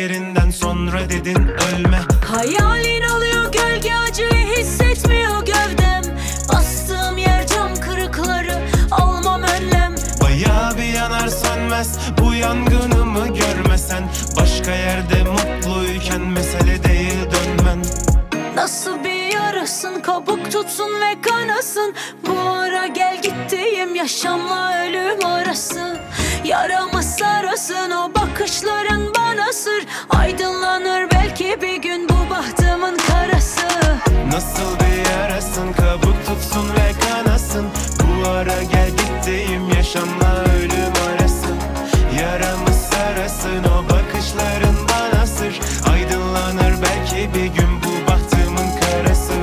yerinden sonra dedin ölme. Hayalin oluyor gölge, acıyı hissetmiyor gövdem. Bastığım yer cam kırıkları, almam önlem. Bayağı bir yanar sönmez bu yangınımı görmesen. Başka yerde mutluyken mesele değil dönmen. Nasıl bir yarasın, kabuk tutsun ve kanasın. Bu ara gel gittiğim yaşamla ölüm arası. Yaramı sarasın o bakışların bana sır. Aydınlanır belki bir gün bu bahtımın karası. Nasıl bir yarasın, kabuk tutsun ve kanasın. Bu ara gel gittiğim yaşamla ölüm arası. Yaramı sarasın o bakışların bana sır. Aydınlanır belki bir gün bu bahtımın karası.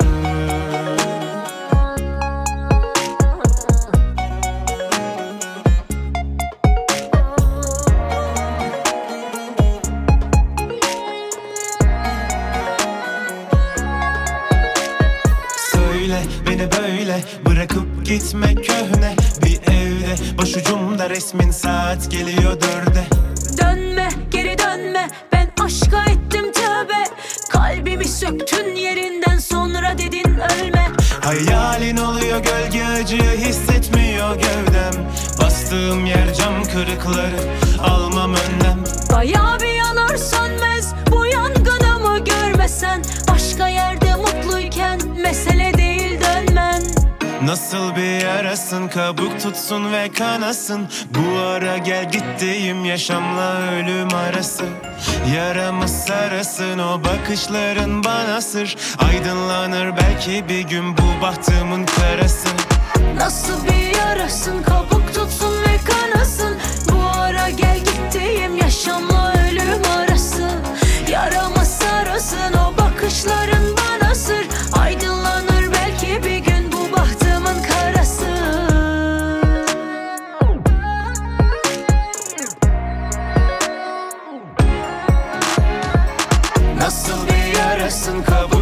Söyle beni böyle bırakıp gitme köhne bir evde. Başucumda resmin, saat geliyor 4'e. Dönme, geri dönme, ben aşka ettim tövbe. Kalbimi söktün yerinden sonra dedin ölme. Hayalin oluyor gölge, acıyı hissetmiyor gövdem. Bastığım yer cam kırıkları, almam önlem. Bayağı bir yanar sönmez bu yangınımı görmesen. Başka yerde mutluyken mesele değil dönmen. Nasıl bir yarasın, kabuk tutsun ve kanasın. Bu ara gel gittiğim yaşamla ölüm arası. Yaramı sarasın o bakışların bana sır. Aydınlanır belki bir gün bu bahtımın karası. Nasıl bir yarasın, kabuk tutsun ve kanasın. Bu ara gel gittiğim yaşamla ölüm arası. Yaramı sarasın o bakışların bana sır. Aydınlanır belki bir gün bu bahtımın karası. Nasıl bir yarasın, kabuk